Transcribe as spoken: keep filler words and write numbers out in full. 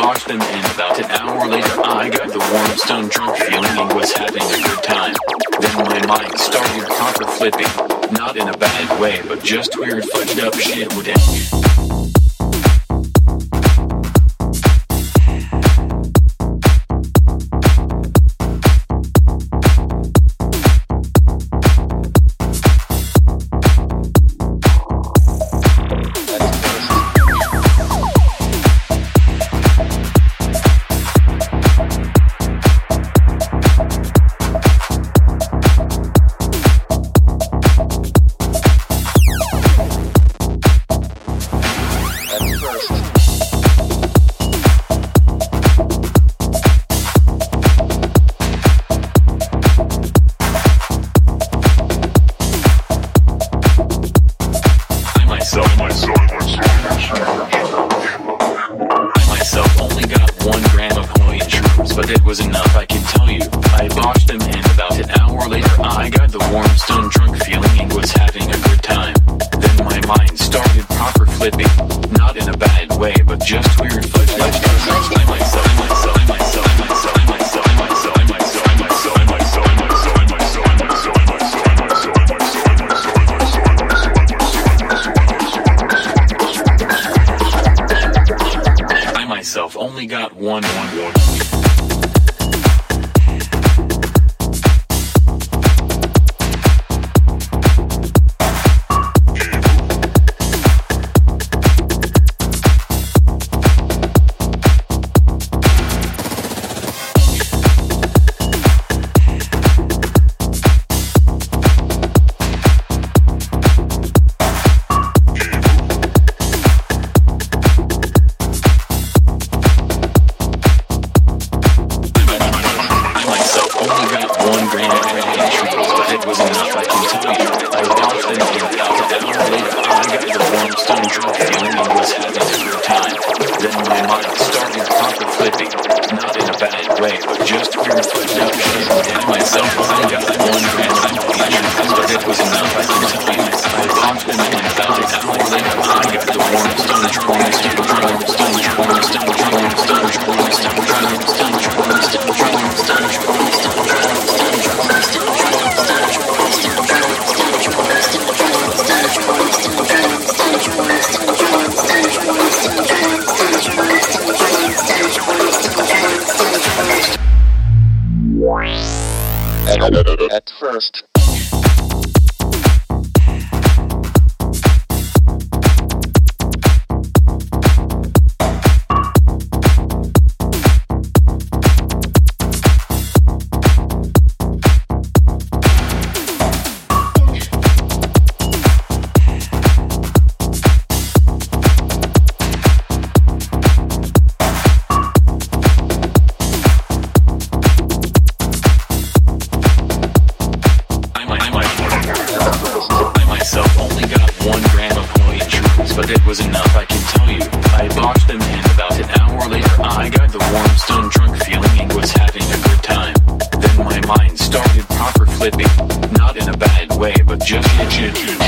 botched them, and about an hour later I got the warm, stone drunk feeling and was having a good time. Then my mind started proper flipping, not in a bad way, but just weird fudged up shit would end. But it was enough, I can tell you. I botched them, and about an hour later I got the warm, stone drunk feeling and was having a good time. Then my mind started proper flipping, not in a bad way, but just weird fudge. I myself, I myself, I myself, I myself, I myself, I myself, I myself, I myself, I myself, I myself, I myself, I myself, I myself, I myself, I myself only got one, one, one. At first. But it was enough, I can tell you. I botched them, and about an hour later I got the warm, stone drunk feeling and was having a good time. Then my mind started proper flipping, not in a bad way, but just shit shit shit.